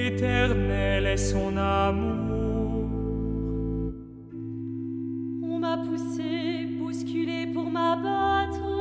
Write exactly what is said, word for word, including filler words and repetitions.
Éternel est son amour. On m'a poussé, bousculé pour m'abattre.